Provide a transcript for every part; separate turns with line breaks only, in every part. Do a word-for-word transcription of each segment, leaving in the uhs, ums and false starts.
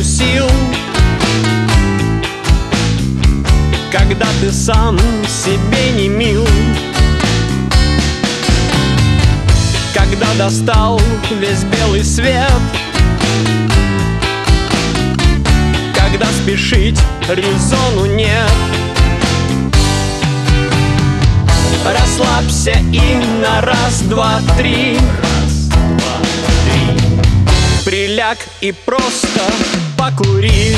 сил, когда ты сам себе не мил, когда достал весь белый свет, когда спешить резону нет. Расслабься и на раз, два, три, раз, два, три. Приляг и просто покури.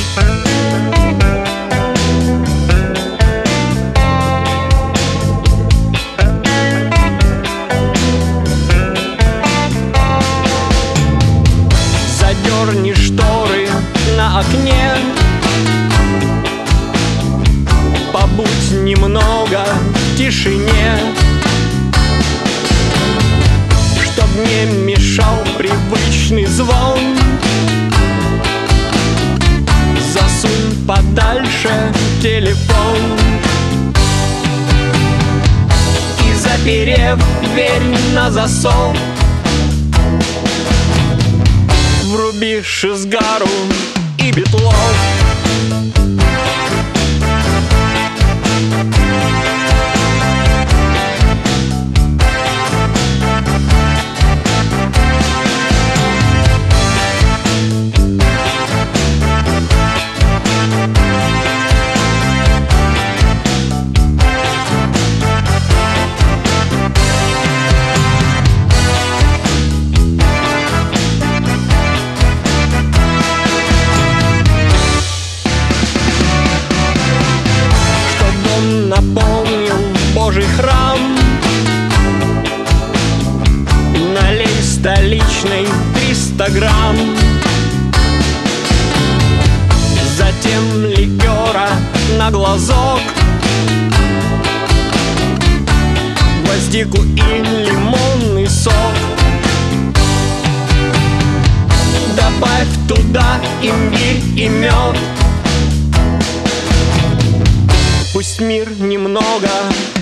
Задерни шторы на окне, побудь немного в тишине, чтоб не мешал привычный звон. Засунь подальше телефон и, заперев дверь на засов, вруби Шизгару и Битлов. Напомнил Божий храм, налей столичный триста грамм, затем ликера на глазок, гвоздику и лимонный сок. Добавь туда имбирь и мед, пусть мир немного